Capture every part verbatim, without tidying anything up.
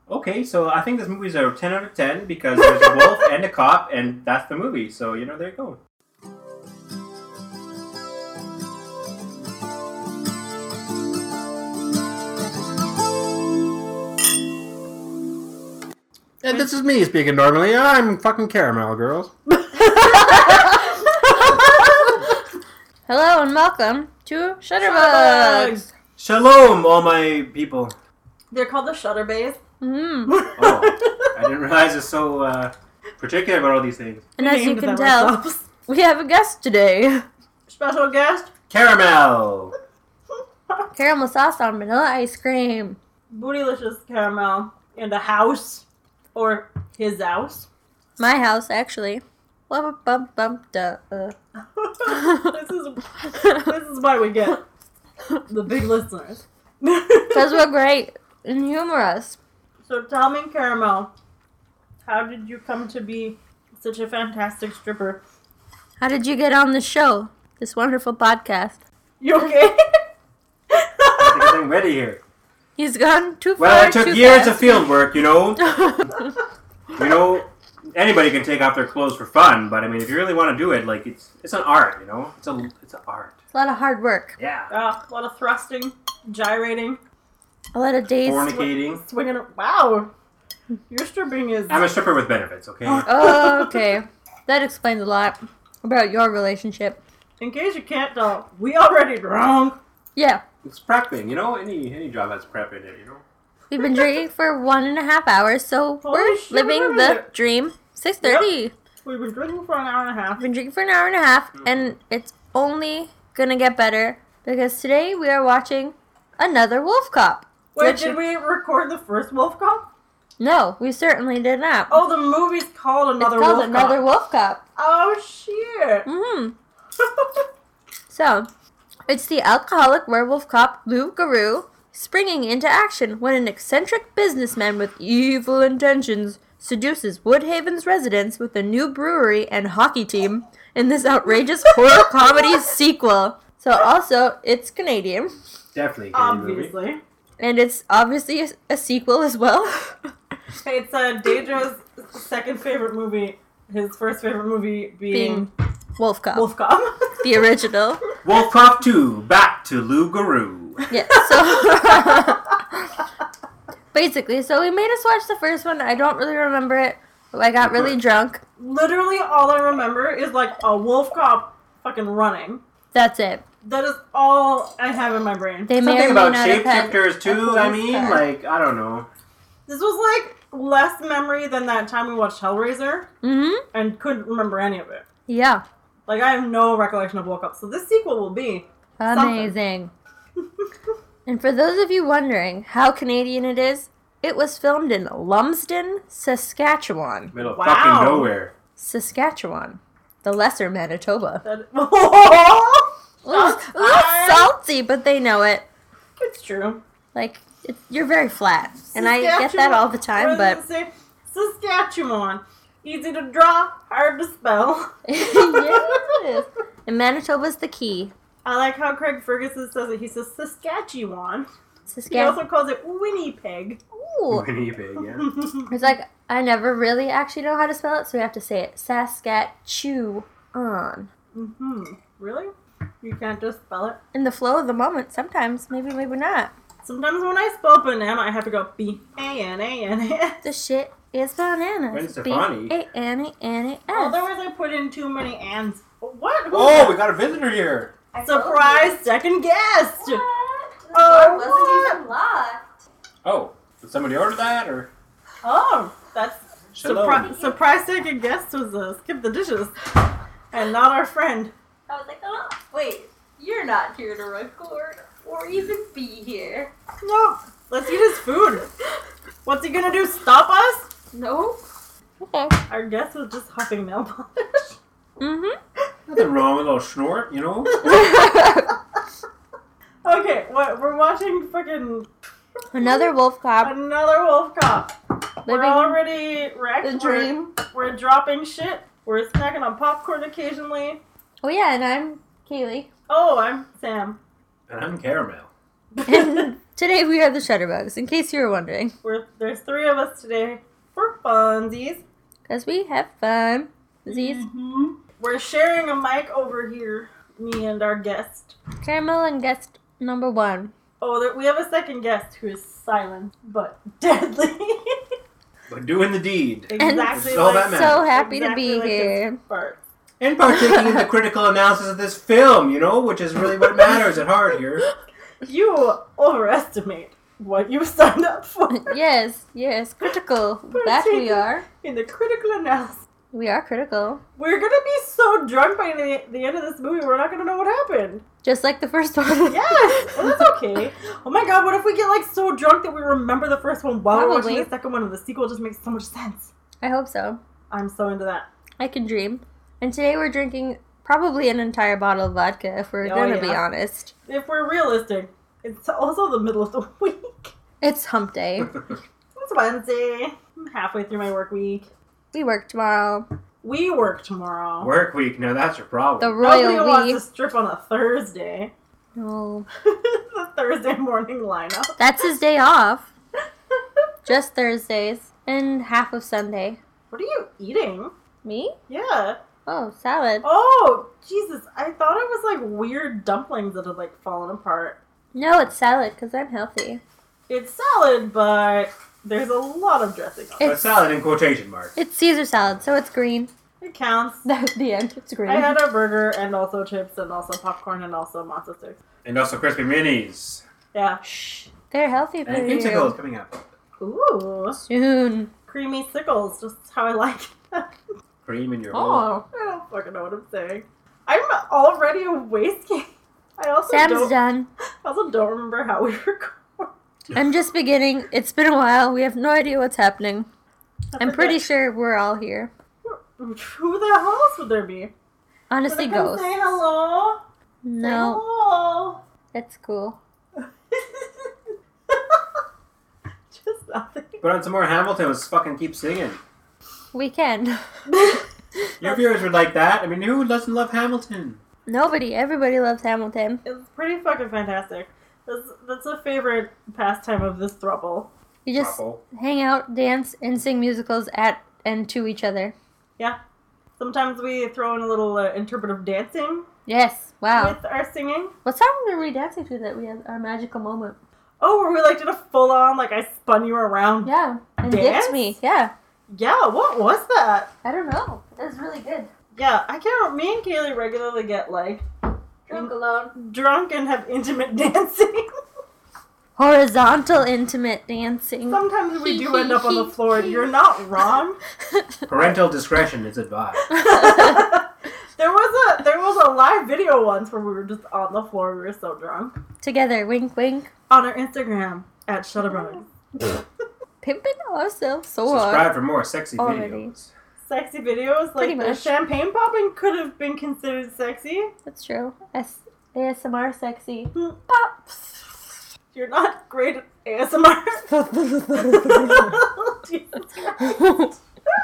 Okay, so I think this movie's a ten out of ten because there's a wolf and a cop, and that's the movie. So, you know, there you go. And this is me speaking normally. I'm fucking caramel, girls. Hello and welcome to Shutterbugs. Shalom, all my people. They're called the Shutterbays. Mm. Oh, I didn't realize it's so uh, particular about all these things. And We as you named can them tell, ourselves. we have a guest today. Special guest, Caramel. Caramel sauce on vanilla ice cream. Bootylicious Caramel in the house, or his house. My house, actually. Bum, bum, bum, duh, uh. this is this is why we get the big listeners. Because we're great and humorous. So tell me, Caramel, how did you come to be such a fantastic stripper? How did you get on the show? This wonderful podcast. You okay? I'm getting ready here. He's gone too far. Well, it took too years fast. of field work, you know. You know, anybody can take off their clothes for fun, but I mean, if you really want to do it, like it's it's an art, you know. It's a it's an art. It's a lot of hard work. Yeah. Uh, a lot of thrusting, gyrating, A lot of days. Fornicating. swinging. Wow, your stripping is. I'm a stripper with benefits, okay? Oh, okay. That explains a lot about your relationship. In case you can't tell, we already drunk. Yeah. It's prepping, you know. Any any job has prep in it, you know. We've been drinking for one and a half hours, so Holy we're shit, living we're the there. dream. six thirty. We've been drinking for an hour and a half. We've been drinking for an hour and a half, and it's only gonna get better because today we are watching another Wolf Cop. Wait, Which- did we record the first Wolf Cop? No, we certainly did not. Oh, the movie's called Another it's called Wolf Another Cop. Wolf Cop. Oh, shit. Mm-hmm. So, it's the alcoholic werewolf cop Lou Garou springing into action when an eccentric businessman with evil intentions seduces Woodhaven's residents with a new brewery and hockey team in this outrageous horror comedy sequel. So also, it's Canadian, Definitely. a Canadian movie. Obviously. and it's obviously a, a sequel as well. Hey, it's uh, Deidre's second favorite movie. His first favorite movie being, Being Wolf Cop, Wolf Cop. the original. Wolf Cop two, back to Lou Garou. Yeah, so basically, so he made us watch the first one. I don't really remember it. I got really drunk. Literally, all I remember is like a Wolf Cop fucking running. That's it. That is all I have in my brain. They may Something or may about not have had shapeshifters a too. I police mean, car. like I don't know. This was like less memory than that time we watched Hellraiser Mm-hmm. and couldn't remember any of it. Yeah. Like, I have no recollection of Wolf Cop. So this sequel will be Amazing. And for those of you wondering how Canadian it is, it was filmed in Lumsden, Saskatchewan. Middle of Wow. fucking nowhere. Saskatchewan. The lesser Manitoba. That- A little, Shots a little fired. salty, but they know it. It's true. Like, it, you're very flat. And I get that Saskatchewan- all the time, what but... does it say? Saskatchewan. Easy to draw, hard to spell. Yes, it is. And Manitoba's the key. I like how Craig Ferguson says it. He says Saskatchewan. He Saskatchewan. also calls it Winnipeg. Ooh. Winnipeg, yeah. It's like, I never really actually know how to spell it, so we have to say it. Saskatchewan. Mm-hmm. Really? You can't just spell it? In the flow of the moment, sometimes. Maybe, maybe not. Sometimes when I spell banana, I have to go B A N A N A. The shit is bananas. Gwen Stefani. B A N A N A S. Otherwise, I put in too many ands. What? Who's Oh, that? we got a visitor here. Surprise second guest! What? The Oh, door wasn't what? even locked. Oh, did somebody order that or? Oh, that's Shalom. surprise. Surprise second guest was uh, Skip the Dishes, and not our friend. I was like, oh, wait, you're not here to record or even be here. No, let's eat his food. What's he gonna do? Stop us? No. Okay. Our guest was just huffing nail polish. Mm-hmm. Nothing wrong with a little snort, you know? Okay, what? We're watching fucking Another wolf cop. another Wolf Cop. We're Living already wrecked. the We're- dream. We're dropping shit. We're snacking on popcorn occasionally. Oh yeah, and I'm Kaylee. Oh, I'm Sam. And I'm caramel. And Today we are the Shutterbugs, in case you were wondering. We're, there's three of us today for funsies. Because we have fun. Z's. Mm-hmm. We're sharing a mic over here, me and our guest. Caramel and guest number one. Oh, there, we have a second guest who is silent but deadly. But doing the deed. Exactly. It's all like, that matters. So happy exactly to be like here. his fart. And partaking in the critical analysis of this film, you know, which is really what matters at heart here. You overestimate what you signed up for. Yes, yes, critical. That we are. In the critical analysis. We are critical. We're gonna be so drunk by the, the end of this movie, we're not gonna know what happened. Just like the first one. Yes! Well, that's okay. Oh my god, what if we get, like, so drunk that we remember the first one while we're watching the second one and the sequel just makes so much sense? I hope so. I'm so into that. I can dream. And today we're drinking probably an entire bottle of vodka, if we're Oh, gonna yeah. be honest. If we're realistic, it's also the middle of the week. It's hump day. It's Wednesday. I'm halfway through my work week. We work tomorrow. We work tomorrow. Work week, now that's your problem. The Nobody royal wants we. to strip on a Thursday. No. The Thursday morning lineup. That's his day off. Just Thursdays. And half of Sunday. What are you eating? Me? Yeah. Oh, salad. Oh, Jesus. I thought it was like weird dumplings that had like fallen apart. No, it's salad, because I'm healthy. It's salad, but there's a lot of dressing on it. But salad in quotation marks. It's Caesar salad, so it's green. It counts. At the end, it's green. I had a burger and also chips and also popcorn and also matzo sticks. And also crispy minis. Yeah. Shh. They're healthy for And you. creamsicles coming up. Ooh. Soon. Creamy sickles, just how I like it. Cream in your bowl. Oh. I don't fucking know what I'm saying. I'm already a waste game. I also Sam's don't, done. I also don't remember how we record. I'm just beginning. It's been a while. We have no idea what's happening. I I'm pretty forget. sure we're all here. Who the hell else would there be? Honestly, Can I come ghosts. say hello? Say No, hello. it's cool. Just nothing. Put on some more Hamilton. Let's fucking keep singing. We can. Your viewers would like that. I mean, who doesn't love Hamilton? Nobody. Everybody loves Hamilton. It's pretty fucking fantastic. That's, that's a favorite pastime of this throuple. You just Ruffle. hang out, dance, and sing musicals at and to each other. Yeah. Sometimes we throw in a little uh, interpretive dancing Yes. Wow. with our singing. What song were we dancing to that we had our magical moment? Oh, where we like did a full on, like I spun you around. Yeah. And Dance? dipped me. Yeah. Yeah, what was that? I don't know. It was really good. Yeah, I can't. Me and Kaylee regularly get like Drunk alone. drunk and have intimate dancing. Horizontal intimate dancing. Sometimes we do end up on the floor. You're not wrong. Parental discretion is advised. There was a there was a live video once where we were just on the floor. We were so drunk. Together. Wink, wink. On our Instagram at Shutterbrothers. Pimping ourselves so hard. Subscribe for more sexy Already. videos. Sexy videos, Pretty like the much. champagne popping could have been considered sexy. That's true. S- A S M R sexy. Pop. You're not great at A S M R. Jesus Christ.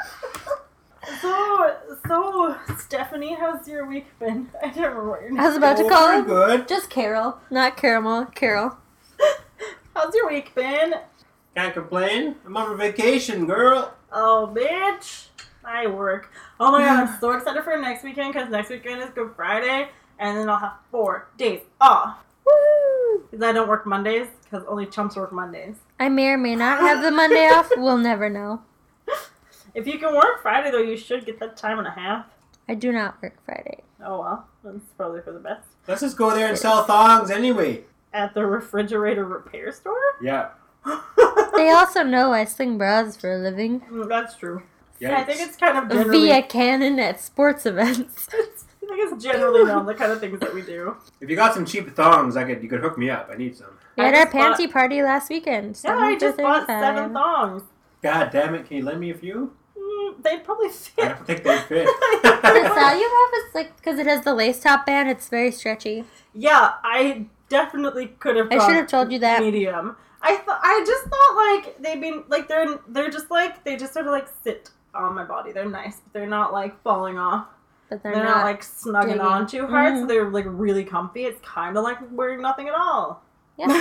So, so Stephanie, how's your week been? I don't remember what your name I was about to Oh, call very him. good. Just Carol. Not Caramel. Carol. How's your week been? Can't complain. I'm on vacation, girl. Oh, bitch. I work. Oh my god, I'm so excited for next weekend because next weekend is Good Friday and then I'll have four days off. Woo! Because I don't work Mondays because only chumps work Mondays. I may or may not have the Monday off. We'll never know. If you can work Friday though, you should get that time and a half. I do not work Friday. Oh well, that's probably for the best. Let's just go there and sell thongs anyway. At the refrigerator repair store? Yeah. They also know I sling bras for a living. Mm, That's true. Yikes. I think it's kind of generally... Via Canon at sports events. I think it's generally known the kind of things that we do. If you got some cheap thongs, I could you could hook me up. I need some. We I had our just bought- panty party last weekend. Yeah, I just bought seven thongs. God damn it! Can you lend me a few? Mm, they'd probably I fit. don't think they fit. The style you have is like, because it has the lace top band, it's very stretchy. Yeah, I definitely could have I gone should have told you that. medium. I thought I just thought like they've been like they're they're just like they just sort of like sit on my body. They're nice, but they're not like falling off. But They're, they're, not, not. like snugging digging. on too hard, so Mhm. they're like really comfy. It's kind of like wearing nothing at all. Yeah.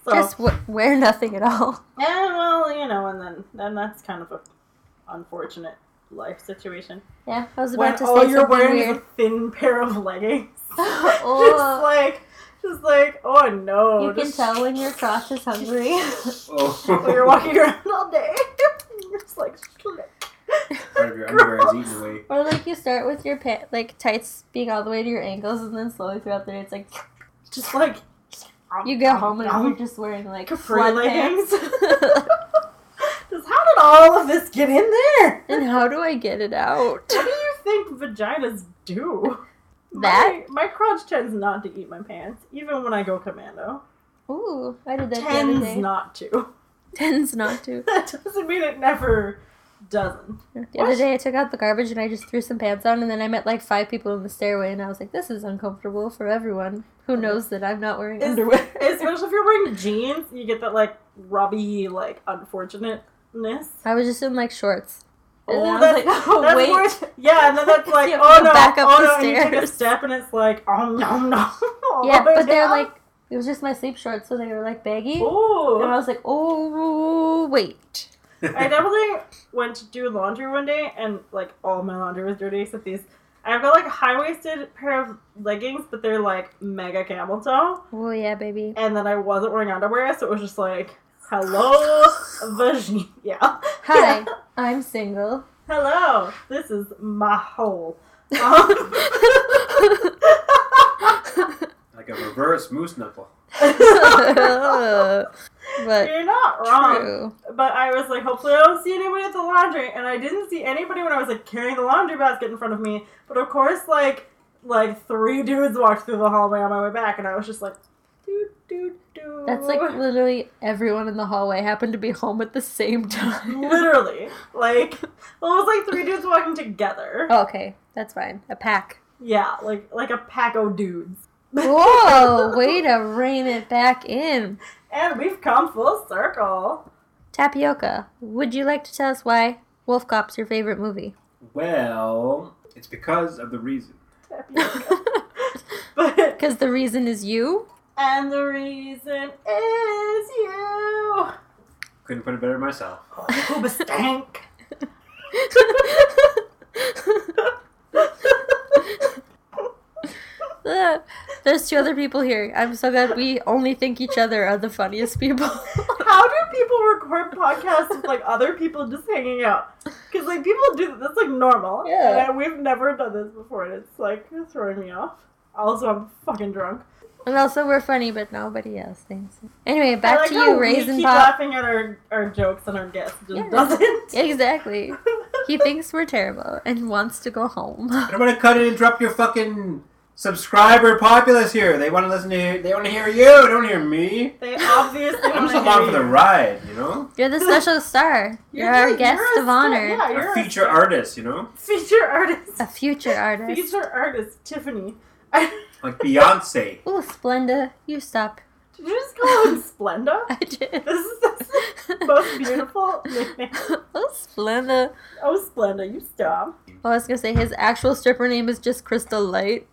So, Just w- wear nothing at all. and well, you know, and then then that's kind of a unfortunate life situation. Yeah, I was When about to all say you're something wearing weird. is a thin pair of leggings. Just Oh, like, just like, oh no. you can just, tell when your crotch is hungry. Oh. when you're walking around all day. You're just like, slick. Part of your underwear is eaten away. Or like you start with your pa- like tights being all the way to your ankles, and then slowly throughout the day it's like Just like, you get home and you're just wearing like Capri flood leggings. pants. Just how did all of this get in there? And how do I get it out? What do you think vaginas do? That? My, my crotch tends not to eat my pants, even when I go commando. Ooh, I did that the other Tends day. not to. Tends not to. That doesn't mean it never doesn't. The What? other day I took out the garbage and I just threw some pants on, and then I met like five people in the stairway, and I was like, this is uncomfortable for everyone who knows that I'm not wearing Is- underwear. Especially if you're wearing jeans, you get that like rubby, like unfortunateness. I was just in like shorts. And Oh, then I was that's, like, oh, that's wait. worse. Yeah, and then that's like, You have to oh go no, back up oh the no, and you take a stairs. step and it's like, oh no, no. Yeah, but they're like, it was just my sleep shorts, so they were like baggy. And I Ooh. was like, oh, wait. I definitely went to do laundry one day, and like all my laundry was dirty except these. I've got like a high-waisted pair of leggings, but they're like mega camel toe, Oh, yeah, baby. and then I wasn't wearing underwear, so it was just like, hello, vagina. Yeah. Hi, Yeah. I'm single. Hello, this is my hole. Um, Like a reverse moose knuckle. But You're not wrong. true. But I was like, hopefully I don't see anybody at the laundry, and I didn't see anybody when I was like carrying the laundry basket in front of me. But of course, like, like three dudes walked through the hallway on my way back, and I was just like, doo doo doo. That's like literally everyone in the hallway happened to be home at the same time. literally, like, well, it was like three dudes walking together. Oh, okay, that's fine. A pack. Yeah, like like a pack of dudes. Whoa, way to rein it back in. And we've come full circle. Tapioca, would you like to tell us why Wolf Cop's your favorite movie? Well, it's because of the reason. Tapioca. But Because the reason is you? and the reason is you. Couldn't put it better myself. Booba stank. Uh, There's two other people here. I'm so glad we only think each other are the funniest people. How do people record podcasts with like other people just hanging out? Because like people do that's like normal. Yeah. And we've never done this before, and it's like throwing me off. Also, I'm fucking drunk. And also, we're funny, but nobody else thinks. Anyway, I back like to how you, we Raisin keep Pop. laughing at our, our jokes and our guest just Yeah. doesn't. Exactly. He thinks we're terrible and wants to go home. I don't want to cut and interrupt your fucking subscriber populace here. They want to listen to you. They want to hear you. They don't want to hear me. They obviously I'm want just to along hear for the you. ride, you know? You're the special star. You're, You're our the- guest you're a of star, honor. yeah. You're A a feature star. artist, you know? Feature artist. A future artist. Feature artist Tiffany. Like Beyonce. Ooh, Splenda, you stop. Did you just call him Splenda? I did. This is the most beautiful nickname. Oh, Splenda. Oh, Splenda, you stop. Well, I was gonna say his actual stripper name is just Crystal Light.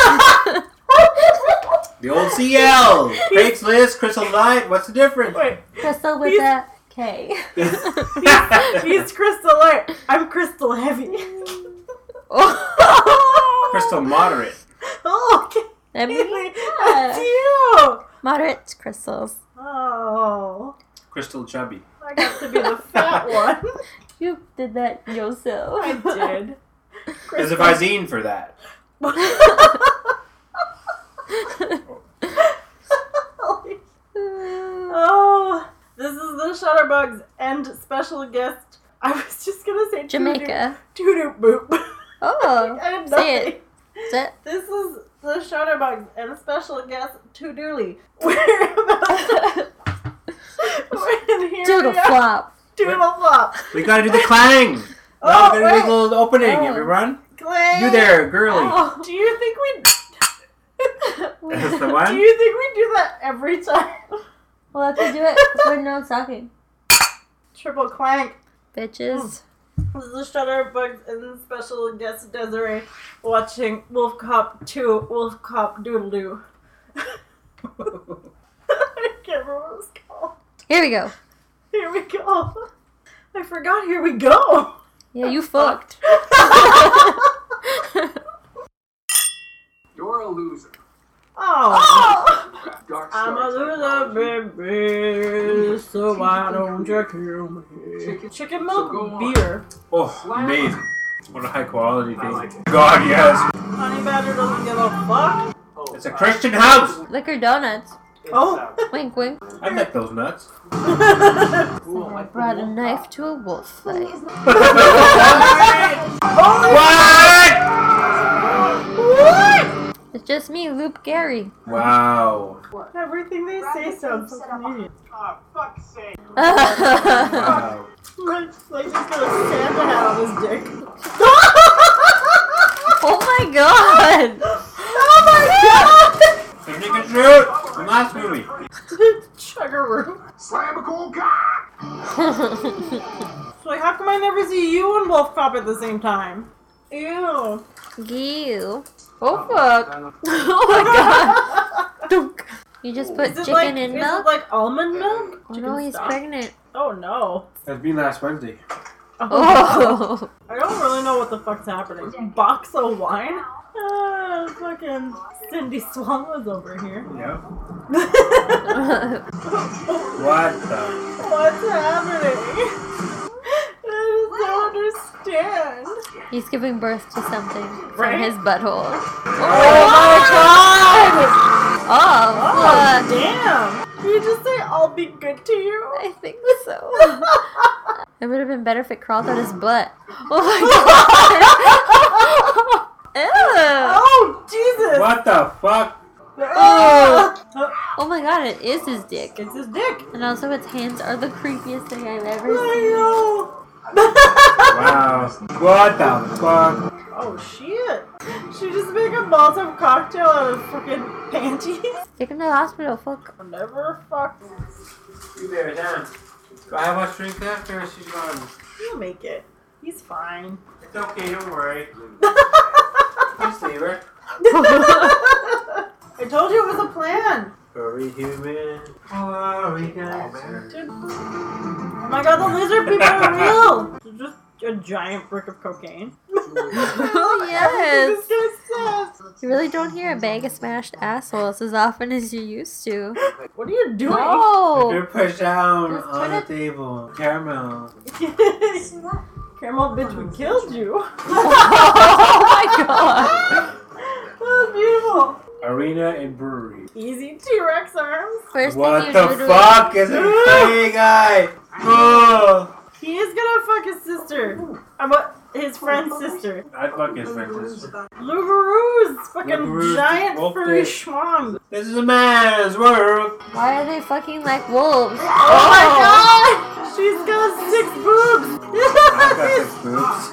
The old C L. Craigslist, Crystal Light. What's the difference? Wait, Crystal with He's- a K. he's, he's Crystal Light. I'm Crystal Heavy. Oh. Crystal Moderate. Oh, okay. I mean, That's yeah. you. Moderate crystals. Oh, Crystal Chubby. I got to be the fat one. You did that yourself. I did. There's a Visine for that. Oh, this is the Shutterbugs and special guest. I was just gonna say Jamaica. Toodoo boop. Oh, I had say nothing. it. Say it. This is the Shutterbugs and special guest Toodooley. We're about We're in here. Doodle we are. flop. Doodle flop. We gotta do the clang. Oh, now we're gonna do wait. this little opening, Oh. everyone. Clang. You there, girly. Oh. Do you think we? That's the Do one. you think we do that every time? We'll have to do it when no one's talking. Triple clank. Bitches. This is the Shutterbugs and special guest Desiree watching Wolf Cop two, Wolf Cop Doodle Doo. I can't whatever it was called. Here we go. Here we go. I forgot. Here we go. Yeah, you fucked. You're a loser. Oh. You have dark I'm a stars loser, baby. So why don't you kill me? Chicken milk beer. Oh, amazing. What a high quality thing. God, yes. Honey Badger doesn't give a fuck. It's a Christian house. Liquor donuts. Oh. Wink, wink. I'd like those nuts. I brought a knife to a wolf fight. What? What? It's just me, Loop Gary. Wow. Everything they say sounds so Canadian. Oh, fuck's sake. Wow. Like, like he's got a Santa hat on his dick. Oh my god! Oh my god! So you can shoot. The last movie. Chuggaroo. Slam a cool cock! So like, how come I never see you and Wolf Cop at the same time? Ew. Ew. Oh fuck. Oh my god. Dunk. You just put Is it chicken like, in is milk? it like almond milk? Oh Chicken no, he's stock? pregnant. Oh no. That's been last Wednesday. Oh. I don't really know what the fuck's happening. Box of wine? Ah, fucking Cindy Swallows over here. Yep. What the? What's happening? I don't understand. He's giving birth to something from Right? his butthole. Oh my god! Oh, Oh, fuck. damn! Did you just say I'll be good to you? I think so. It would have been better if it crawled out his butt. Oh my god! Ew. Oh, Jesus! What the fuck? Oh. Oh my god, it is his dick. It's his dick. And also its hands are the creepiest thing I've ever I seen. know. Wow. What the fuck? Oh shit! She just make a Molotov cocktail out of fucking panties. Take him to the hospital, fuck. I'll never fuck. You there, Dan. Do I have much drink left or is she gone? He'll make it. He's fine. It's okay, don't worry. Just leave her. I told you it was a plan. Furry human. Furry dancer. Dude. Oh my god, the lizard people are real. It's just a giant brick of cocaine. Oh, yes. This guy says. You really don't hear a bag of smashed assholes as often as you used to. What are you doing? No! You're pushed down Just on put the it- table. Caramel. Caramel bitch, we killed you. Oh my god! That's beautiful. Arena and brewery. Easy T-Rex arms. First What thing you the should do fuck is a funny guy? Oh. He is gonna fuck his sister. I'm what? His friend's sister. I'd fuck his friends. Lugaroo's fucking Lugaroo's giant wolf furry dick. schmong. This is a man's world. Why are they fucking like wolves? Oh, my god! She's got six boobs! I've got six boobs.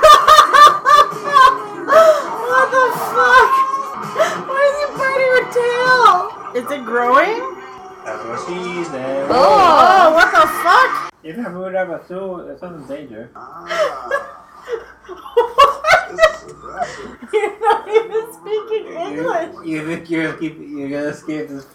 What the fuck? Why is he biting her tail? Is it growing? That's what she said. Oh, what the fuck? If I move up a stool, it's not in danger. You're not even speaking English. You, you think you're gonna keep, you're gonna escape this?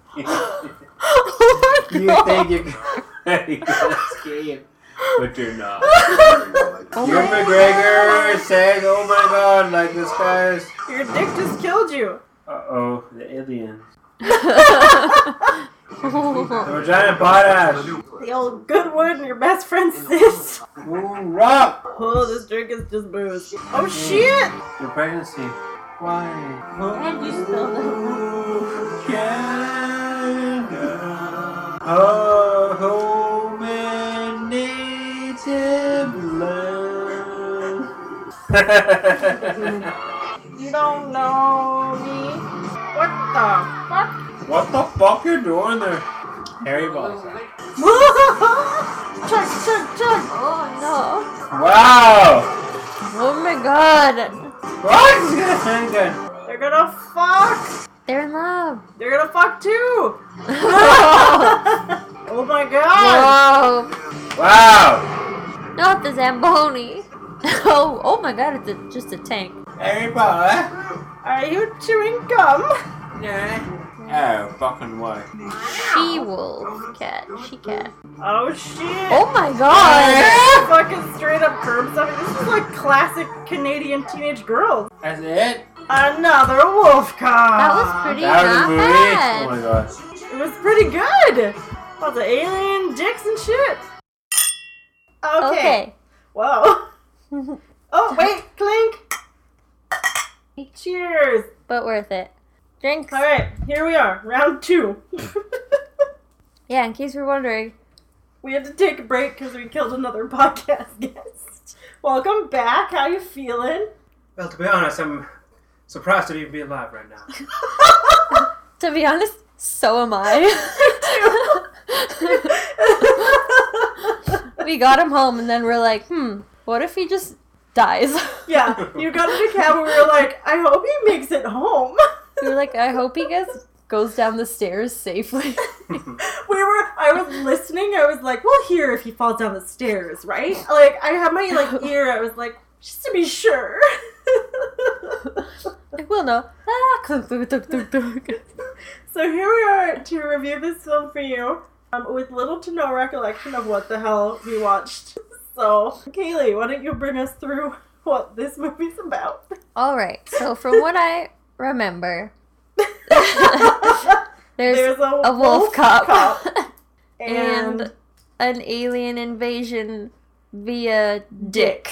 Oh my You god! think you're gonna, you're gonna escape, but you're not. Oh Your my McGregor said, "Oh my God, like this guy's." Your dick just killed you. Uh oh, the aliens. god. The giant potash. The old Goodwood and your best friend sis. Moon rock. Oh, this drink is just booze. Oh shit! Your pregnancy. Why? And you spilled it. Canada. Oh, home and native land. You don't know me. What the fuck? What the fuck you doing there? Harry Balls. Check, check, check. Oh Wow! no. Oh my god. What? He's gonna handgun. They're gonna fuck. They're in love. They're gonna fuck too. Whoa. Oh my god. Whoa. Wow! Not the Zamboni. Oh, oh my god, it's a, just a tank. Harry Balls. Are you chewing gum? Yeah. Oh, fucking what? She wolf cat. She cat. Oh shit! Oh my god! Fucking straight up curb stomping. This is like classic Canadian teenage girls. That's it? Another wolf cop. That was pretty That was a not movie? bad. Oh my gosh. It was pretty good. Lots of alien dicks and shit. Okay. Okay. Whoa. Oh wait, clink. Cheers. But worth it. Drinks. All right, here we are, round two. Yeah, in case you're wondering. We had to take a break because we killed another podcast guest. Welcome back. How you feeling? Well, to be honest, I'm surprised to even be alive right now. To be honest, so am I. We got him home and then we're like, hmm, what if he just dies? Yeah, you got in a cab and we were like, I hope he makes it home. We were like, I hope he gets goes down the stairs safely. We were, I was listening, I was like, we'll hear if he falls down the stairs, right? Like, I had my, like, ear, I was like, just to be sure. Like, we'll know. Ah, clunk, clunk, clunk, clunk, clunk. So here we are to review this film for you, um, with little to no recollection of what the hell we watched. So, Kaylee, why don't you bring us through what this movie's about? Alright, so from what I remember, there's, There's a, a wolf, cop, cop and, and an alien invasion via dick.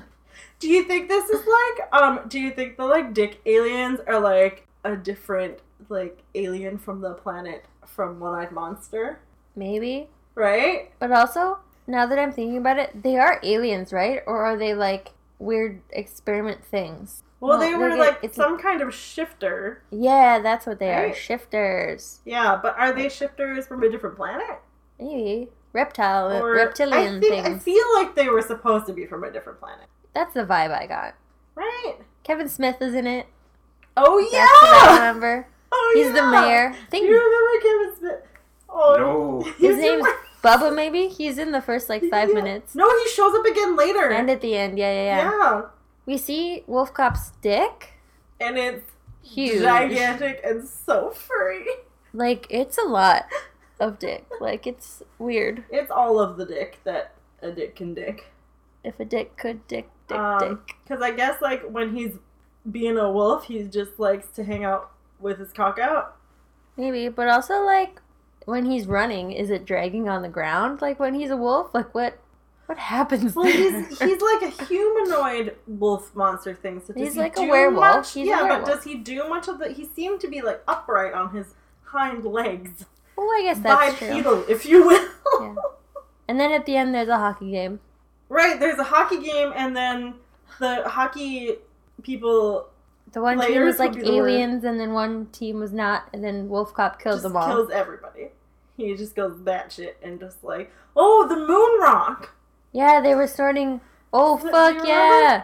do you think this is like, um, do you think the, like, dick aliens are, like, a different, like, alien from the planet from One-Eyed Monster? Maybe. Right? But also, now that I'm thinking about it, they are aliens, right? Or are they, like, weird experiment things? Well, No, they were, they're- like, it's- some kind of shifter. Yeah, that's what they are. Right. Shifters. Yeah, but are they shifters from a different planet? Maybe. Reptile, Or reptilian I think, I things. feel like they were supposed to be from a different planet. That's the vibe I got. Right? Kevin Smith is in it. Oh, That's what I yeah! remember. Oh, He's yeah! the mayor. I Do think you remember Kevin Smith? Oh, No. he his was name's in- Bubba, maybe? He's in the first, like, five Yeah. minutes. No, he shows up again later. And at the end, yeah, yeah, yeah. yeah. We see Wolf Cop's dick. And it's Huge. gigantic and so furry. Like, it's a lot of dick. Like, it's weird. It's all of the dick that a dick can dick. If a dick could dick, dick, Um, dick. Because I guess, like, when he's being a wolf, he just likes to hang out with his cock out. Maybe, but also, like, when he's running, is it dragging on the ground? Like, when he's a wolf? Like, what what happens Well, there? he's he's like a humanoid wolf monster thing. So does He's he like a do werewolf. Much? He's a yeah, werewolf. but does he do much of the? He seemed to be like upright on his hind legs, Well, I guess that's true. bipedal, if you will. Yeah. And then at the end, there's a hockey game. Right. There's a hockey game, and then the hockey people The one team Players was like would be the word. aliens, and then one team was not, and then Wolf Cop killed just them all. kills everybody. He just goes batshit and just like, oh, the moon rock. Yeah, they were snorting. Oh, Do you fuck remember? yeah!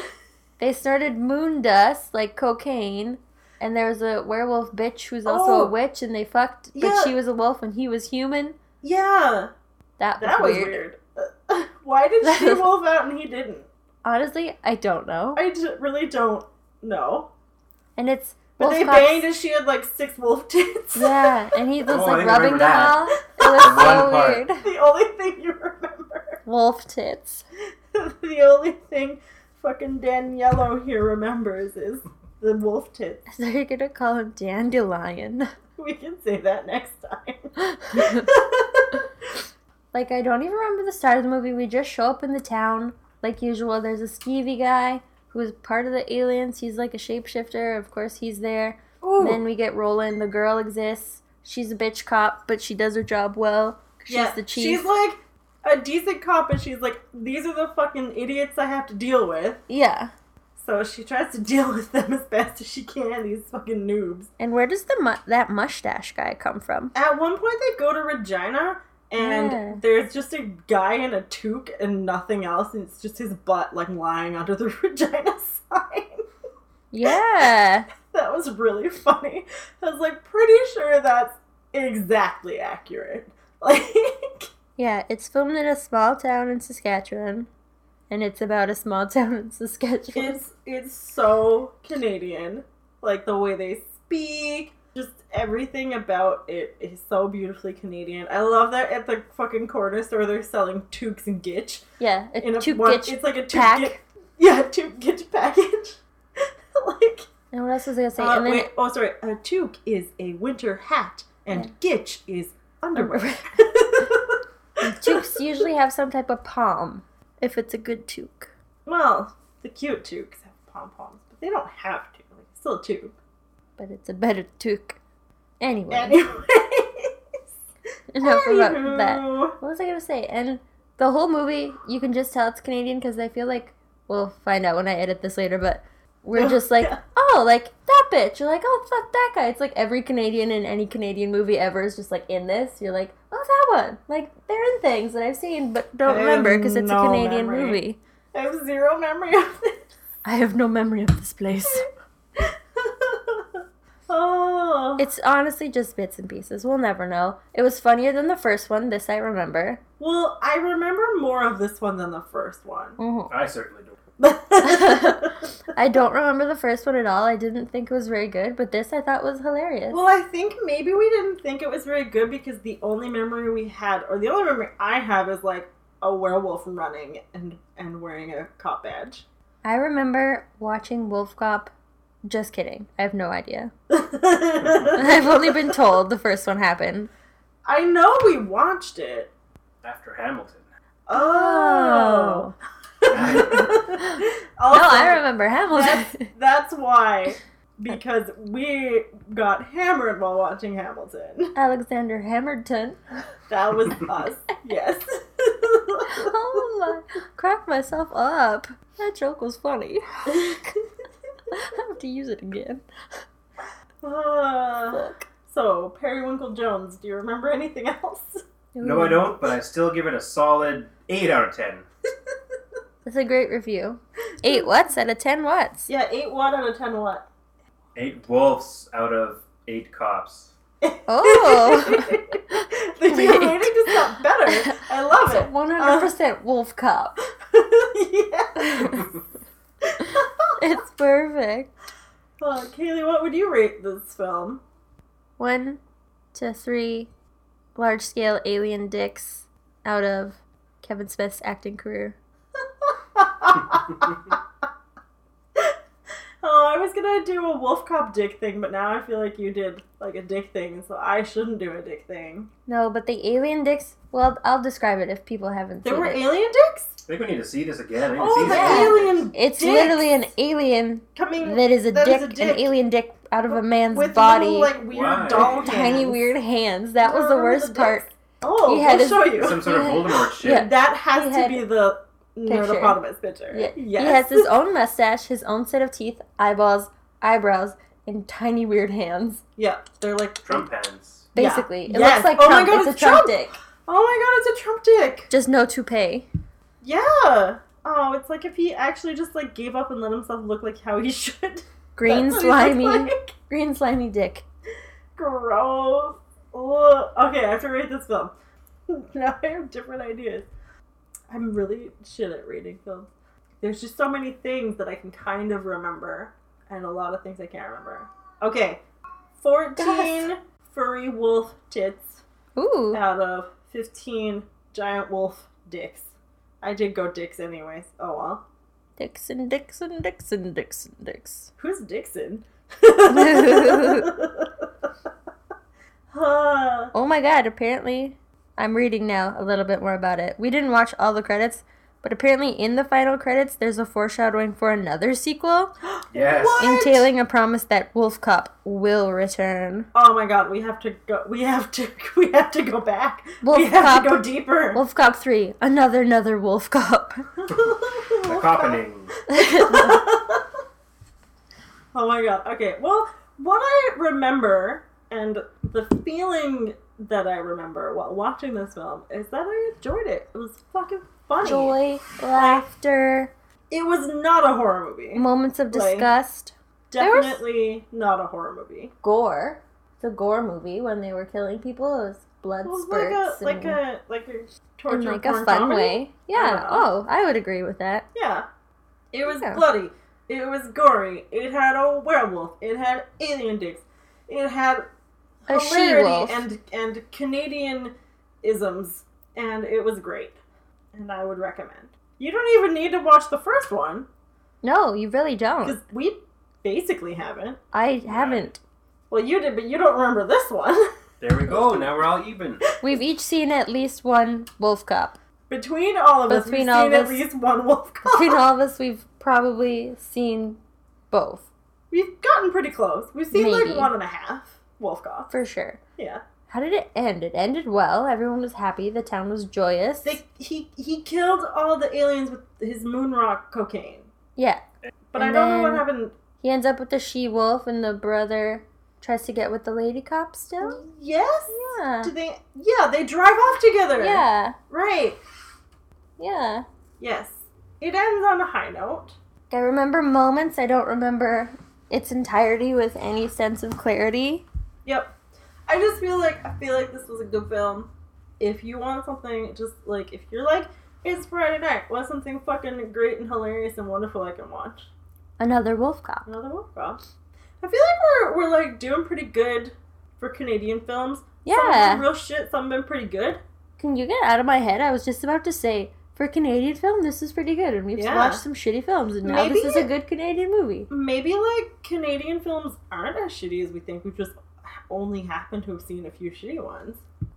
They snorted moon dust, like cocaine. And there was a werewolf bitch who's also Oh. a witch, and they fucked, but Yeah. she was a wolf and he was human. Yeah, That was that was weird. weird. Why did she wolf out and he didn't? Honestly, I don't know. I d- really don't know. And it's But Wolf they Cop's- banged and she had like six wolf tits. Yeah, and he was Oh, I like think I rubbing remember them that. all. It was The so one part. weird. The only thing you remember. Wolf tits. The only thing fucking Daniello here remembers is the wolf tits. So you're gonna call him Dandelion. We can say that next time. Like, I don't even remember the start of the movie. We just show up in the town, like usual. There's a skeevy guy who's part of the aliens. He's like a shapeshifter. Of course, he's there. Ooh. Then we get rolling. The girl exists. She's a bitch cop, but she does her job well. She's yeah, the chief. she's like a decent cop, and she's like, these are the fucking idiots I have to deal with. Yeah. So she tries to deal with them as best as she can, these fucking noobs. And where does the mu- that mustache guy come from? At one point, they go to Regina, and Yeah. there's just a guy in a toque and nothing else, and it's just his butt, like, lying under the Regina sign. Yeah. That was really funny. I was, like, pretty sure that's exactly accurate. Like, Yeah, it's filmed in a small town in Saskatchewan. And it's about a small town in Saskatchewan. it's it's so Canadian. Like, the way they speak. Just everything about it is so beautifully Canadian. I love that at the fucking corner store they're selling toques and gitch. Yeah, a In a toque one, gitch it's like a toque pack. gitch. Yeah, toque gitch package. Like. And what else was I gonna say? Uh, and then wait, oh, sorry. A toque is a winter hat, and gitch is underwear. toques usually have some type of palm, if it's a good toque. Well, the cute toques have pom poms, but they don't have to. Like, it's still a toque. But it's a better toque. Anyway, Anyways. enough about Anywho. that. What was I gonna say? And the whole movie, you can just tell it's Canadian because I feel like we'll find out when I edit this later, but we're just like, Yeah. oh, like that bitch. You're like, oh, fuck that guy. It's like every Canadian in any Canadian movie ever is just like in this. You're like, oh, that one. Like they're in things that I've seen but don't I have remember because it's no a Canadian memory. movie. I have zero memory of this. I have no memory of this place. Oh. It's honestly just bits and pieces. We'll never know. It was funnier than the first one. This I remember. Well, I remember more of this one than the first one. Mhm. I certainly don't. I don't remember the first one at all. I didn't think it was very good, but this I thought was hilarious. Well, I think maybe we didn't think it was very good because the only memory we had, or the only memory I have, is like a werewolf running and and wearing a cop badge. I remember watching Wolf Cop. Just kidding. I have no idea. I've I've only been told the first one happened. I know we watched it. After Hamilton. Oh. No, Also, I remember That's, Hamilton. that's why. Because we got hammered while watching Hamilton. Alexander Hamilton. That was us. Yes. Oh my. Crack myself up. That joke was funny. I have to use it again. Uh, Fuck. so, Periwinkle Jones, do you remember anything else? No, I don't, but I still give it a solid eight out of ten. That's a great review. Eight whats out of ten whats. Yeah, eight what out of ten what? Eight wolves out of eight cops. Oh. The Wait. rating just got better. I love So it. one hundred percent Wolf Cop. Yes. It's perfect. Uh, Kaylee, what would you rate this film? One to three large scale alien dicks out of Kevin Smith's acting career. Oh, I was gonna do a wolf cop dick thing, but now I feel like you did like a dick thing, so I shouldn't do a dick thing. No, but the alien dicks, well, I'll describe it if people haven't There seen were it. alien dicks? I think we need to see this again. I need to Oh, see the this yeah. again. alien It's dicks literally an alien coming that is a that dick, is a dick. an alien dick out of a man's with body. little, like, weird Why? doll Tiny hands. weird hands. That was the Remember worst the part. dicks? Oh, He had we'll his- show you. Some sort of Yeah. Voldemort shit. Yeah. That has He to had- be the Picture. Nerdopotamus picture. Yeah. Yes. He has his own mustache, his own set of teeth, eyeballs, eyebrows, and tiny weird hands. Yeah, they're like Trump hands. Yeah. Basically, it Yes. looks like Oh my Trump. God, it's, it's a Trump, Trump. dick. Oh my god, it's a Trump dick. Just no toupee. Yeah. Oh, it's like if he actually just like gave up and let himself look like how he should. Green That's what he looks slimy, like. green slimy dick. Gross. Ugh. Okay, I have to rate this film. Now I have different ideas. I'm really shit at rating films. There's just so many things that I can kind of remember, and a lot of things I can't remember. Okay, fourteen Yes. furry wolf tits Ooh. out of fifteen giant wolf dicks. I did go dicks anyways. Oh well. Dixon, Dixon, Dixon, Dixon, Dix. Who's Dixon? Uh, Oh my god, apparently, I'm reading now a little bit more about it. We didn't watch all the credits, but apparently in the final credits, there's a foreshadowing for another sequel, Yes. What? entailing a promise that Wolf Cop will return. Oh my god, we have to go. We have to. We have to go back. Wolf we have Cop- to go deeper. Wolf Cop three, another, another Wolf Cop. The coppening. Oh my god. Okay. Well, what I remember and the feeling that I remember while watching this film is that I enjoyed it. It was fucking funny. Joy, laughter, It was not a horror movie. moments of Like- disgust. there was- Definitely not a horror movie. Gore. It's a gore movie when they were killing people. It was blood It was like spurts a like and, a like a torture in like porn a fun comedy. way. Yeah. don't know. Oh, I would agree with that. Yeah. It was Yeah. bloody. It was gory. It had a werewolf. It had alien dicks. It had A hilarity she-wolf. and and Canadian isms, and it was great. And I would recommend. You don't even need to watch the first one No, you really don't. because we basically haven't. I haven't. Well, you did, but you don't remember this one. There we go. Now we're all even. We've each seen at least one Wolf Cop. Between all of us, Between we've all seen of at us- least one wolf cop. Between all of us, we've probably seen both. We've gotten pretty close. We've seen Maybe. like one and a half wolf cops. For sure. Yeah. How did it end? It ended well. Everyone was happy. The town was joyous. They, he he killed all the aliens with his moon rock cocaine. Yeah. But And I don't know what then- happened. He ends up with the she-wolf, and the brother tries to get with the lady cop still. Yes? Yeah. Do they? Yeah, they drive off together. Yeah. Right. Yeah. Yes. It ends on a high note. I remember moments. I don't remember its entirety with any sense of clarity. Yep. I just feel like I feel like this was a good film. If you want something, just like if you're like, it's Friday night, what's something fucking great and hilarious and wonderful I can watch? Another Wolf Cop. Another Wolf Cop. I feel like we're we're like doing pretty good for Canadian films. Some have Yeah. been real shit. Some have been pretty good. Can you get out of my head? I was just about to say, for a Canadian film, this is pretty good. And we've Yeah. watched some shitty films, and now Maybe- this is a good Canadian movie. Maybe like Canadian films aren't as shitty as we think. We've just only happened to have seen a few shitty ones.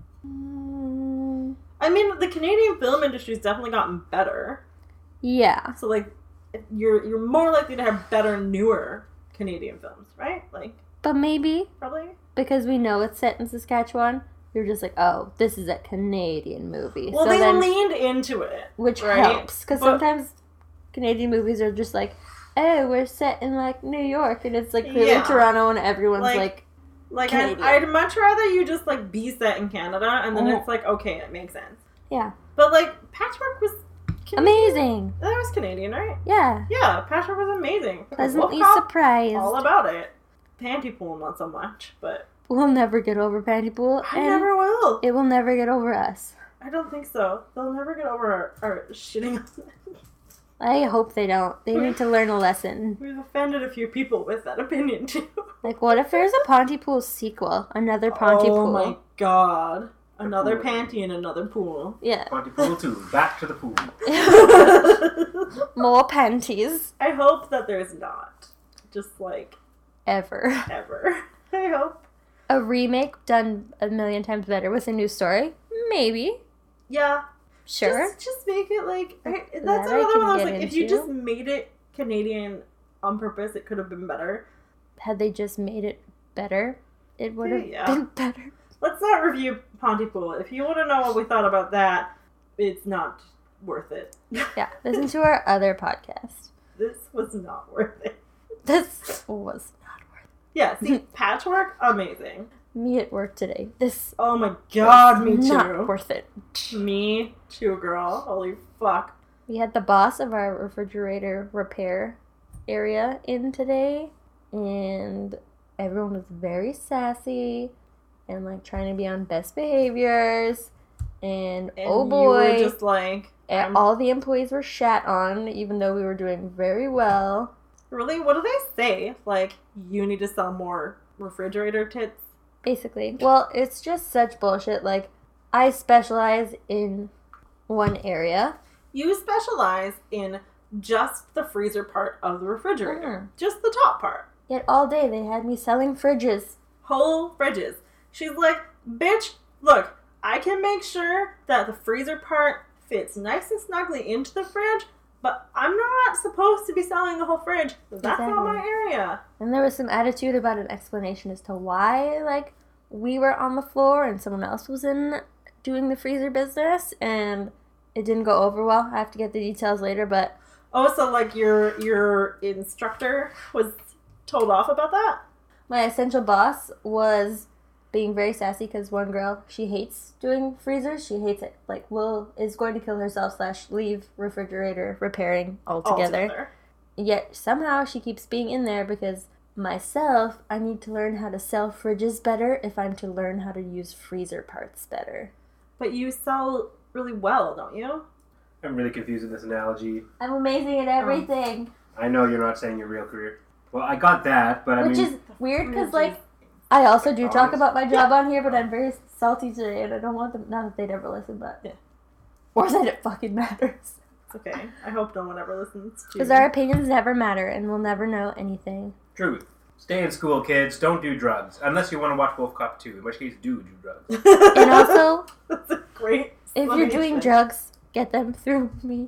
Mm, I mean, the Canadian film industry's definitely gotten better. yeah. So like, you're you're more likely to have better, newer Canadian films, right? Like, But maybe, probably. because we know it's set in Saskatchewan, you're just like, oh, this is a Canadian movie. Well, so they then, leaned into it, which right? helps. Because But- sometimes Canadian movies are just like, oh, we're set in, like, New York, and it's, like, clearly Yeah. Toronto, and everyone's Like, like, Like, I'd, Canadian. I'd much rather you just like be set in Canada, and then Mhm. it's like, okay, it makes sense. yeah, But like, Patchwork was Canadian. amazing. That was Canadian, right? Yeah. Yeah, Patchwork was amazing. Pleasantly Wolf Cop, surprised. all about it. Panty pool, not so much, but We'll never get over Panty Pool, I and never will. it will never get over us. I don't think so. They'll never get over our, our shitting on it. I hope they don't. They need to learn a lesson. We've offended a few people with that opinion too. Like, what if there's a Pontypool sequel? Another oh Pontypool? my god. Another pool. panty in another pool. Yeah. Pontypool two. Back to the pool. More panties. I hope that there's not. Just like, Ever. ever. I hope. A remake done a million times better with a new story? Maybe. Yeah. Sure. Just, just make it like I, That that's I another can one. I was get like, if you into. just made it Canadian on purpose, it could have been better. Had they just made it better, it would have Yeah. been better. Let's not review Pontypool. If you want to know what we thought about that, it's not worth it. Yeah. Listen to our other podcast. This was not worth it. This was not worth Yeah, see, Patchwork, amazing. me at work today. This Oh my god, me was too. not worth it. Me too, girl. Holy fuck. We had the boss of our refrigerator repair area in today, and everyone was very sassy and like trying to be on best behaviors. And, And oh you boy, were just like, and I'm- all the employees were shat on, even though we were doing very well. really? What do they say? Like, you need to sell more refrigerator tits? Basically, well, it's just such bullshit. Like, I specialize in one area. You specialize in just the freezer part of the refrigerator. Mm. Just the top part. Yet all day they had me selling fridges. Whole fridges. She's like, bitch, look, I can make sure that the freezer part fits nice and snugly into the fridge, but I'm not supposed to be selling the whole fridge. That's not Exactly. my area. And there was some attitude about an explanation as to why, like, we were on the floor and someone else was in doing the freezer business, and it didn't go over well. I have to get the details later, but Oh, so like your your instructor was told off about that? my essential boss was being very sassy because one girl, she hates doing freezers. She hates it. Like, will is going to kill herself slash leave refrigerator repairing altogether. Altogether. Yet somehow she keeps being in there because myself, I need to learn how to sell fridges better if I'm to learn how to use freezer parts better. But you sell really well, don't you? I'm really confused with this analogy. I'm amazing at everything. I know you're not saying your real career. Well, I got that, but I Which mean, is weird because, Fridge like, is I also do Like talk Collins? about my job on here, but I'm very salty today, and I don't want them. Not that they'd ever listen, but Yeah. or that it fucking matters. It's okay. I hope no one ever listens to. Because our opinions never matter, and we'll never know anything. Truth. Stay in school, kids. Don't do drugs. Unless you want to watch Wolf Cop two, in which case, do do drugs. And also, That's a great. if you're doing explanation. drugs, get them through me.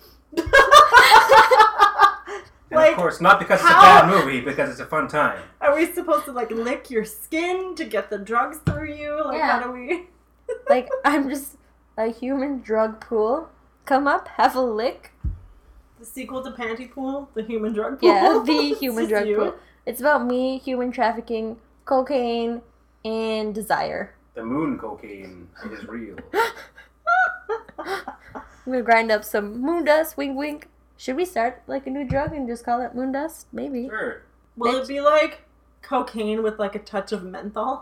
And Like, of course, not because it's how- a bad movie, because it's a fun time. Are we supposed to like lick your skin to get the drugs through you? Like, Yeah. how do we? Like, I'm just a human drug pool. Come up, have a lick. The sequel to Panty Pool, the human drug pool. Yeah, the It's human just drug you. pool. It's about me, human trafficking, cocaine, and desire. The moon cocaine is real. I'm gonna grind up some moon dust, wink wink. Should we start like a new drug and just call it moon dust? Maybe. Sure. Will Bitch. it be like cocaine with like a touch of menthol?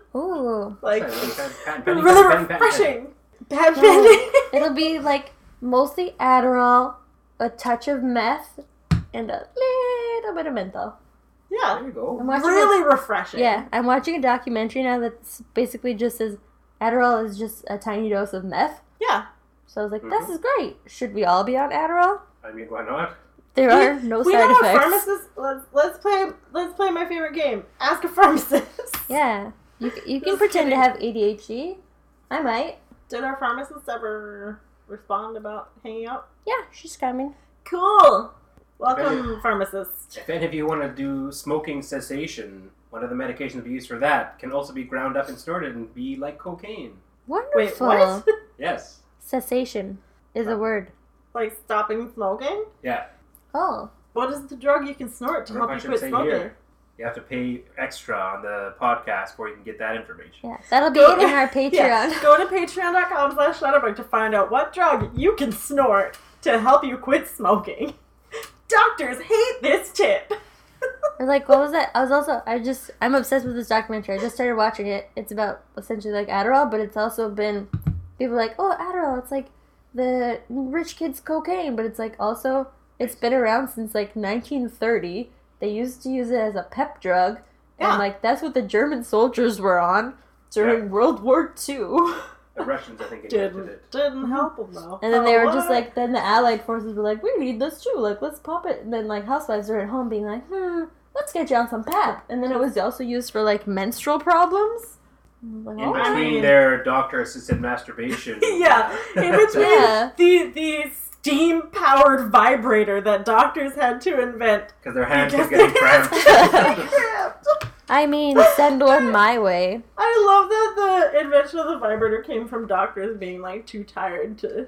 Ooh. Like Sorry, patent pending, really patent pending, patent refreshing. Bad No, pending. it'll be like mostly Adderall, a touch of meth, and a little bit of menthol. Yeah, There you go. I'm watching really refreshing. Yeah, I'm watching a documentary now that's basically just says Adderall is just a tiny dose of meth. Yeah. So I was like, this is great. Should we all be on Adderall? I mean, why not? There We- are no we side know a effects. pharmacist. Let's, let's play. Let's play my favorite game. Ask a pharmacist. Yeah, you c- you can Just pretend kidding. to have A D H D. I might. Did our pharmacist ever respond about hanging out? Yeah, she's coming. Cool. Welcome, pharmacist. If any of you want to do smoking cessation, one of the medications we use for that can also be ground up and snorted and be like cocaine. Wait, Wonderful. what? Yes. Cessation is a word. Like stopping smoking? Yeah. Oh. What is the drug you can snort to I don't know help if you I should quit say smoking? here. You have to pay extra on the podcast before you can get that information. Yeah, that'll be Go- in our Patreon. Yeah, go to patreon.com slash shutterbug to find out what drug you can snort to help you quit smoking. Doctors hate this tip. Or like, what was that? I was also, I just, I'm obsessed with this documentary. I just started watching it. It's about essentially like Adderall, but it's also been, people are like, oh, Adderall, it's like the rich kids' cocaine, but it's like also, it's been around since like nineteen thirty. They used to use it as a pep drug, and Yeah. like that's what the German soldiers were on during Yeah. World War Two. The Russians, I think, invented Didn't, it. didn't help them though. And then they Oh, were just what? like, then the Allied forces were like, we need this too, like, let's pop it. And then, like, housewives are at home being like, hmm, let's get you on some pep. And then it was also used for, like, menstrual problems. And I was like, In oh. I between mean- their doctor-assisted masturbation. Yeah, in between Yeah. the the steam powered vibrator that doctors had to invent. Because their hands Because kept getting their hands cramped. kept getting cramped. I mean, send one my way. I love that the invention of the vibrator came from doctors being like too tired to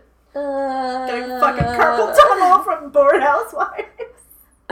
Uh, getting fucking carpal tunnel from bored housewives.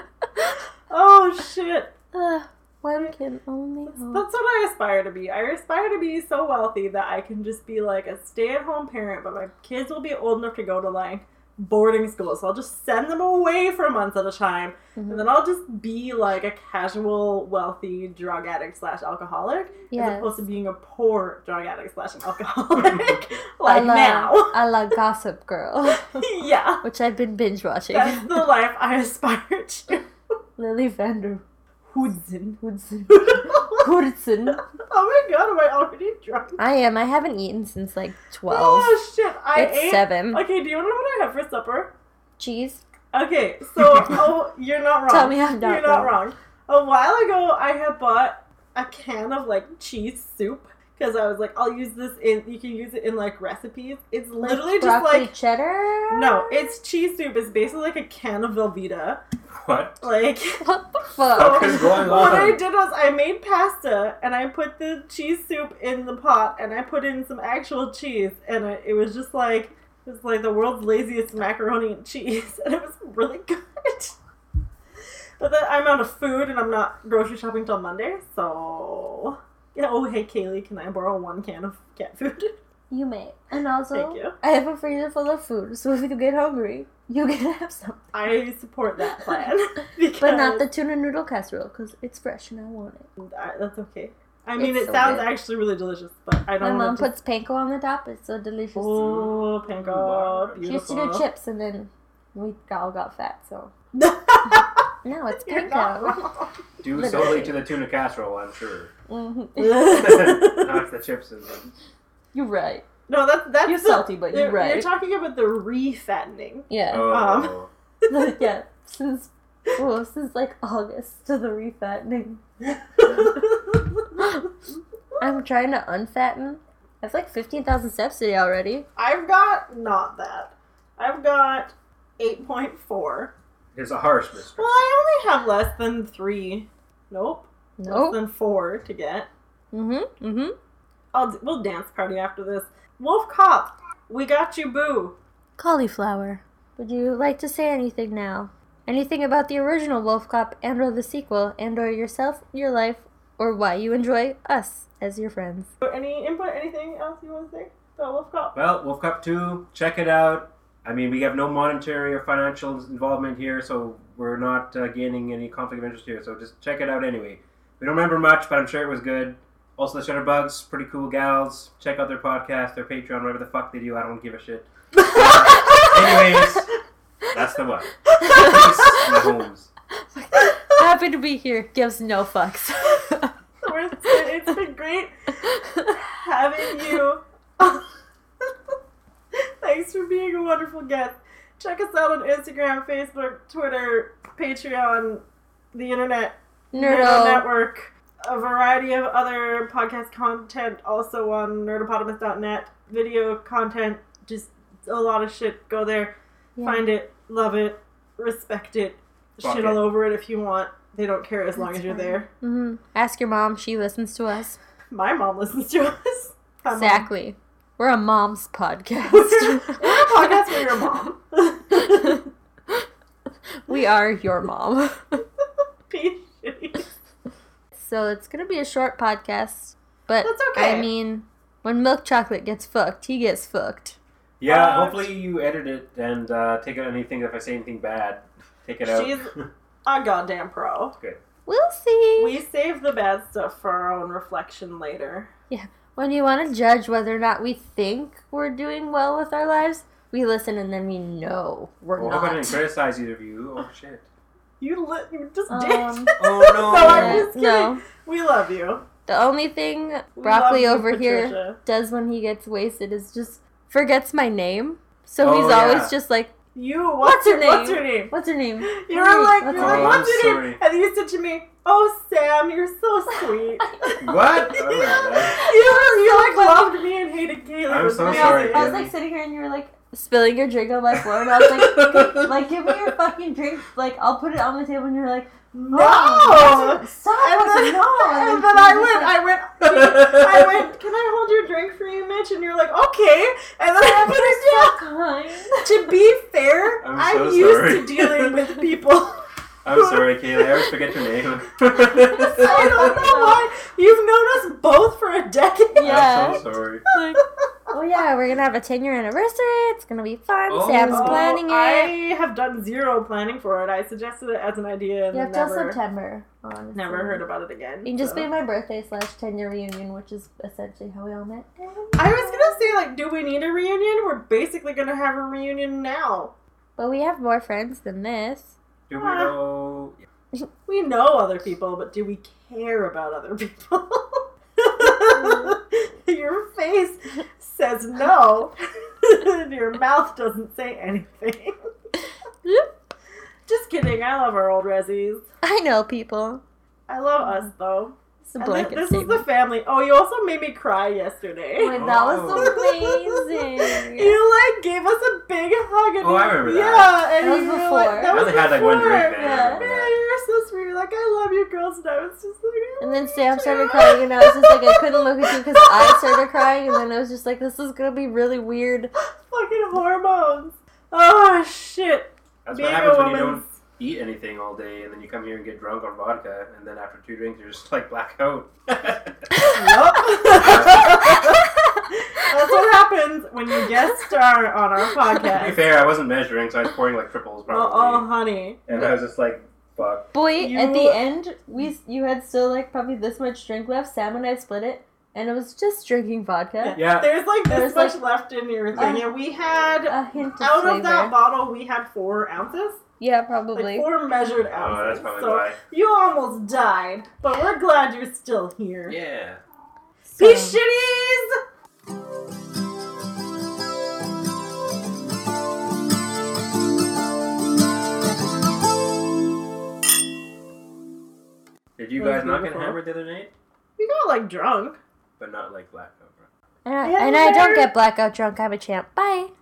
Oh shit. Uh, one can only hope. That's what I aspire to be. I aspire to be so wealthy that I can just be like a stay-at-home parent, but my kids will be old enough to go to like boarding school, so I'll just send them away for months at a time, Mhm. and then I'll just be like a casual, wealthy drug addict slash alcoholic, as Yes. opposed to being a poor drug addict slash alcoholic, like a la, now. A la Gossip Girl, Yeah, which I've been binge watching. that's the life I aspire to. Lily Vander Hoodson. Woodson. Oh Woodson. my god, am I already drunk? I am. I haven't eaten since like twelve. Oh shit, I it's ate. seven. Okay, do you want to know what I have for supper? Cheese. Okay, so oh, you're not wrong. Tell me I'm not You're not wrong. wrong. A while ago, I had bought a can of like cheese soup because I was like, I'll use this in. You can use it in like recipes. It's literally like just broccoli like cheddar. no, it's cheese soup. It's basically like a can of Velveeta. What? Like What the What fuck? is going what I on? did was I made pasta and I put the cheese soup in the pot and I put in some actual cheese and it, it was just like it was like the world's laziest macaroni and cheese and it was really good. But then I'm out of food and I'm not grocery shopping till Monday, so yeah. Oh hey Kaylee, can I borrow one can of cat food? You may. And also, Thank you. I have a freezer full of food, so if you get hungry, you can have some. I support that plan because But not the tuna noodle casserole, because it's fresh and I want it. I- that's okay. I mean, It's it so sounds good. actually really delicious, but I My don't. mom want to puts panko on the top. It's so delicious. Oh, panko, She used to beautiful. do chips, and then we all got fat, so. No, it's You're pink not out. wrong. Due Literally. solely to the tuna casserole, I'm sure. Mhm. Not the chips and things. You're right. No, that's that's You're the- salty, but you're you're, right. You're talking about the refattening. Yeah. Oh. Yeah. Since oh, since like August to the refattening. I'm trying to unfatten. I have like fifteen thousand steps today already. I've got not that. I've got eight point four. It's a harsh mistress. Well, I only have less than three. Nope. Less Nope. than four to get. Mm-hmm. Mm-hmm. I'll we'll dance party after this. Wolf Cop, we got you, boo. Cauliflower. Would you like to say anything now? Anything about the original Wolf Cop and or the sequel and or yourself, your life, or why you enjoy us as your friends? Any input? Anything else you want to say about Wolf Cop? Well, Wolf Cup two, check it out. I mean, we have no monetary or financial involvement here, so we're not uh, gaining any conflict of interest here, so just check it out anyway. We don't remember much, but I'm sure it was good. Also, the Shutterbugs, pretty cool gals. Check out their podcast, their Patreon, whatever the fuck they do. I don't give a shit. Uh, anyways, that's the one. Peace, Mahomes. Happy to be here. Gives no fucks. We're- It's been great having you. Thanks for being a wonderful guest. Check us out on Instagram, Facebook, Twitter, Patreon, the internet, Nerdo Nerdo. Network, a variety of other podcast content also on nerdopotamus dot net, video content, just a lot of shit. Go there, Yeah. find it, love it, respect it, Fuck shit it. all over it if you want. They don't care as long That's as you're fine. there. Mm-hmm. Ask your mom. She listens to us. My mom listens to us. Hi, Mom. Exactly. We're a mom's podcast. We're a podcast for your mom. We are your mom. Peace. shitty. So it's gonna be a short podcast, but That's okay. I mean, when milk chocolate gets fucked, he gets fucked. Yeah, Uh, hopefully you edit it and uh, take out anything if I say anything bad. Take it out. She's a goddamn pro. We'll see. We save the bad stuff for our own reflection later. When you want to judge whether or not we think we're doing well with our lives, we listen and then we know we're Oh, I hope I didn't not. criticize either of you. Oh, shit. You li- you just Um, did. Oh, no. No, I'm Yeah, just kidding. no. We love you. The only thing We Broccoli love you, over here Patricia. does when he gets wasted is just forgets my name. So Oh, he's always yeah. just like, You, what's, What's her your, what's name? your name? what's her name? You were like, What's you're her like, Oh, what's I'm your sorry. name? And then you said to me, oh, Sam, you're so sweet. What? I don't know that. you were, you so like funny. loved me and hated Kaylee. I'm It was so amazing. sorry, I was like sitting here and you were like spilling your drink on my floor and I was like, like give me your fucking drink. Like I'll put it on the table and you're like, No! oh, stop. And I was then, like, no. and you then were I just went, like, I went, I went, can I hold your drink for you, Mitch? And you're like, okay. And then I put it down. kind. To be fair, I'm I'm, so used sorry. to dealing with people. I'm sorry, Kaylee. I always forget your name. I don't know why. You've known us both for a decade. Yeah. I'm so sorry. Like, oh yeah, we're gonna have a ten year anniversary. It's gonna be fun. Oh. Sam's Oh, planning it. I have done zero planning for it. I suggested it as an idea and You have till never, September. Honestly. never heard about it again. You can just so. be my birthday slash ten year reunion, which is essentially how we all met. I was gonna say, like, do we need a reunion? We're basically gonna have a reunion now. But we have more friends than this. Do we know? We know other people, but do we care about other people? Your face says no. Your mouth doesn't say anything. Just kidding. I love our old Rezzies. I know people. I love us, though. It's a And thi- blanket this statement. is the family. Oh, you also made me cry yesterday. Oh, that was Oh. amazing. You like gave us a big hug and Oh, I remember that. Yeah, and That was you were before. like, I that was only had, like, one before. drink then. I Yeah. remember Yeah, that. you were so sweet. You're like, I love you, girls, and I was just like, I And then love Sam you started too. crying, and I was just like, I couldn't look at you because I started crying, and then I was just like, this is gonna be really weird. Fucking hormones. Oh shit. That's Being what happens a when you don't woman's- eat anything all day, and then you come here and get drunk on vodka, and then after two drinks, you're just like black out. Yup. That's what happens when you guest star on our To be podcast. fair, I wasn't measuring, so I was pouring like triples Oh, probably. oh, honey. And I was just like, fuck. Boy, You- at the end, we you had still like probably this much drink left. Sam and I split it. and it was just drinking vodka. Yeah. There's like this There's, much like, left in your thing. a- and we had, A hint of out flavor. of that bottle, we had four ounces. Yeah, Like probably. four measured Oh, ounces. that's probably so why. you almost died, but we're glad you're still here. Yeah. Peace So- shitties! Did you That was guys not get beautiful. hammered the other night? We got like drunk. But not like blackout, bro. And I, Yeah, and I don't there- get blackout drunk. I'm a champ. Bye.